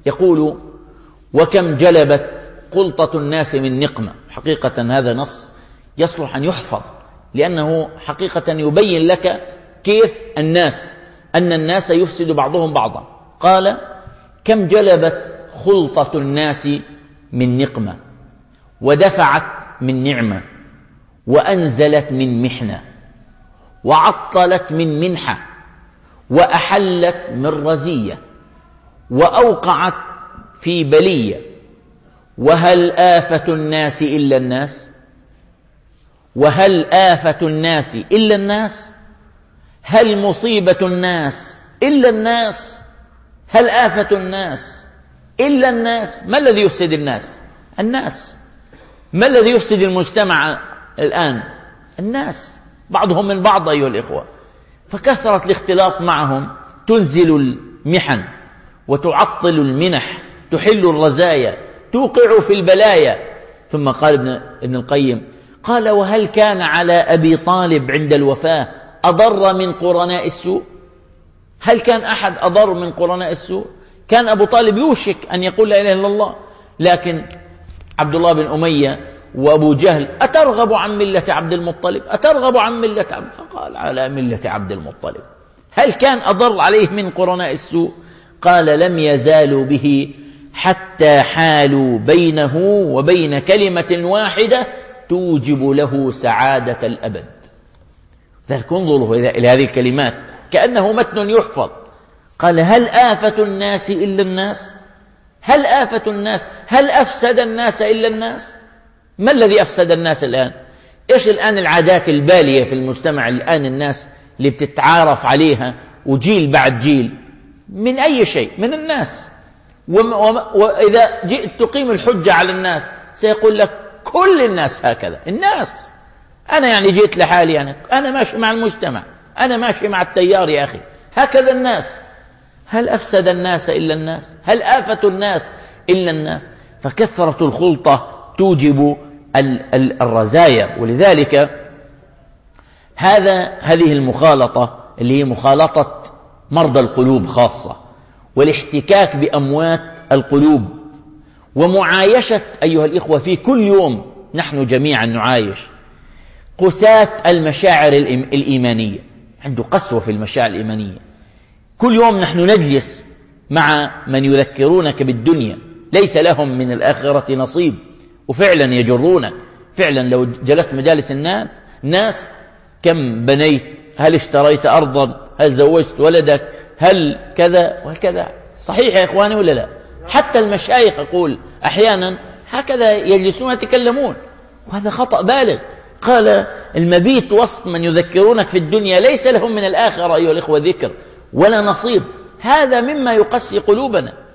يقول: وكم جلبت خلطة الناس من نقمة. حقيقة هذا نص يصلح أن يحفظ، لأنه حقيقة يبين لك كيف أن الناس يفسد بعضهم بعضا. قال: كم جلبت خلطة الناس من نقمة، ودفعت من نعمة، وأنزلت من محنة، وعطلت من منحة، وأحلت من رزية، وأوقعت في بلية. وهل آفة الناس إلا الناس؟ وهل آفة الناس إلا الناس؟ هل مصيبة الناس إلا الناس؟ هل آفة الناس إلا الناس؟ ما الذي يفسد الناس؟ الناس. ما الذي يفسد المجتمع الآن؟ الناس، بعضهم من بعض أيها الإخوة. فكثرة الاختلاط معهم تنزل المحن وتعطل المنح، تحل الرزايا، توقع في البلايا. ثم قال ابن القيم، قال: وهل كان على أبي طالب عند الوفاة أضر من قرناء السوء؟ هل كان أحد أضر من قرناء السوء؟ كان أبو طالب يوشك أن يقول لا إله إلا الله، لكن عبد الله بن أمية وأبو جهل: أترغب عن ملة عبد المطلب؟ أترغب عن ملة عبد؟ فقال: على ملة عبد المطلب. هل كان أضر عليه من قرناء السوء؟ قال: لم يزالوا به حتى حالوا بينه وبين كلمة واحدة توجب له سعادة الأبد. ذلك انظروا إلى هذه الكلمات كأنه متن يحفظ. قال: هل آفة الناس إلا الناس؟ هل آفة الناس؟ هل أفسد الناس إلا الناس؟ ما الذي أفسد الناس الآن؟ إيش الآن العادات البالية في المجتمع الآن؟ الناس اللي بتتعارف عليها وجيل بعد جيل من أي شيء؟ من الناس. وإذا جئت تقيم الحجة على الناس سيقول لك كل الناس هكذا. الناس، أنا يعني جئت لحالي، يعني أنا ماشي مع المجتمع، أنا ماشي مع التيار يا أخي، هكذا الناس. هل أفسد الناس إلا الناس؟ هل آفة الناس إلا الناس؟ فكثرة الخلطة توجب الرزايا. ولذلك هذه المخالطة اللي هي مخالطة مرضى القلوب خاصة، والاحتكاك بأموات القلوب، ومعايشة أيها الإخوة في كل يوم نحن جميعا نعايش قساة المشاعر الإيمانية. عنده قسوة في المشاعر الإيمانية. كل يوم نحن نجلس مع من يذكرونك بالدنيا، ليس لهم من الآخرة نصيب، وفعلا يجرونك. فعلا لو جلست مجالس الناس: كم بنيت؟ هل اشتريت أرضا؟ هل زوجت ولدك؟ هل كذا وكذا؟ صحيح يا إخواني ولا لا؟ حتى المشايخ أقول أحيانا هكذا يجلسون يتكلمون، وهذا خطأ بالغ. قال: المبيت وسط من يذكرونك في الدنيا ليس لهم من الآخرة أيها الإخوة ذكر ولا نصيب. هذا مما يقسي قلوبنا.